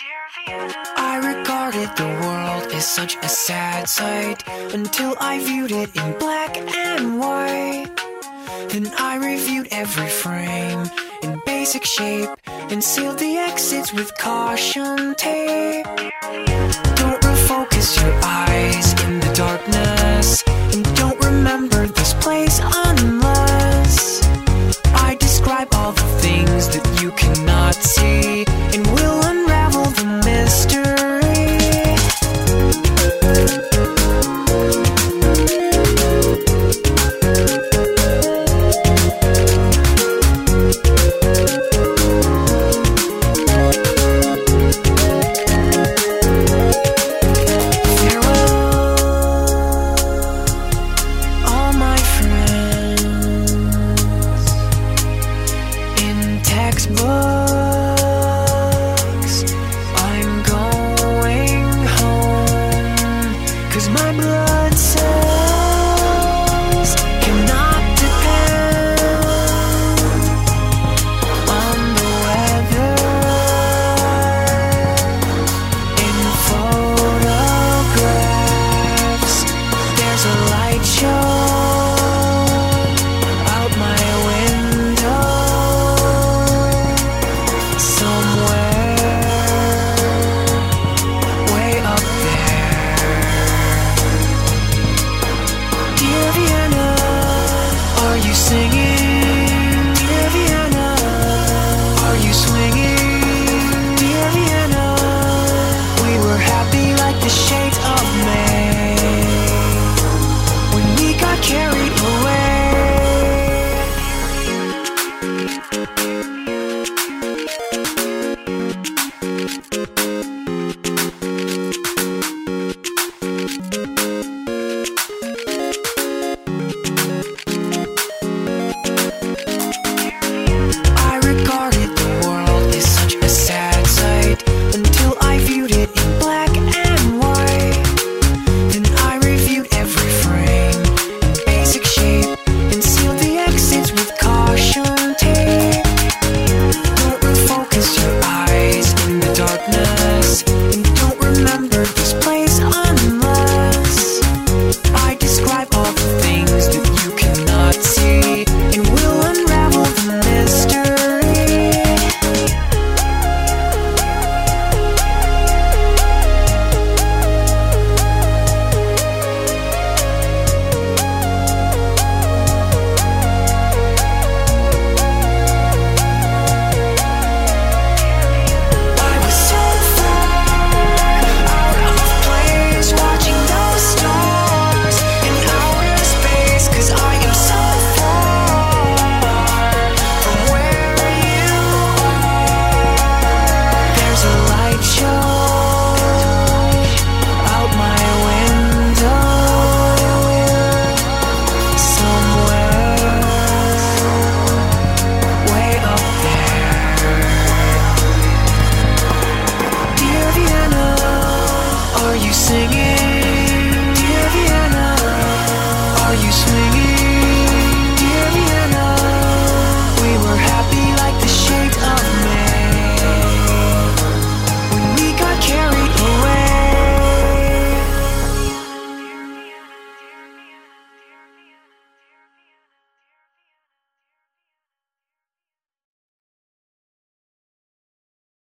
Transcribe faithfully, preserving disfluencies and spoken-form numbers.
I regarded the world as such a sad sight until I viewed it in black and white. Then I reviewed every frame in basic shape and sealed the exits with caution tape. Don't refocus your eyes in the darkness, and don't remember this place unless I describe all the things that you cannot see, and will unravel the mystery. Textbooks, I'm going home, 'cause my blood cells cannot depend on the weather. In photographs, there's a light show out my window. Singing, dear Vienna, are you swinging, dear Vienna? We were happy like the shades of May when we got carried away. Until I viewed it in black and white. Then I reviewed every frame in basic shape and sealed the exits with caution tape. Don't refocus your eyes in the darkness,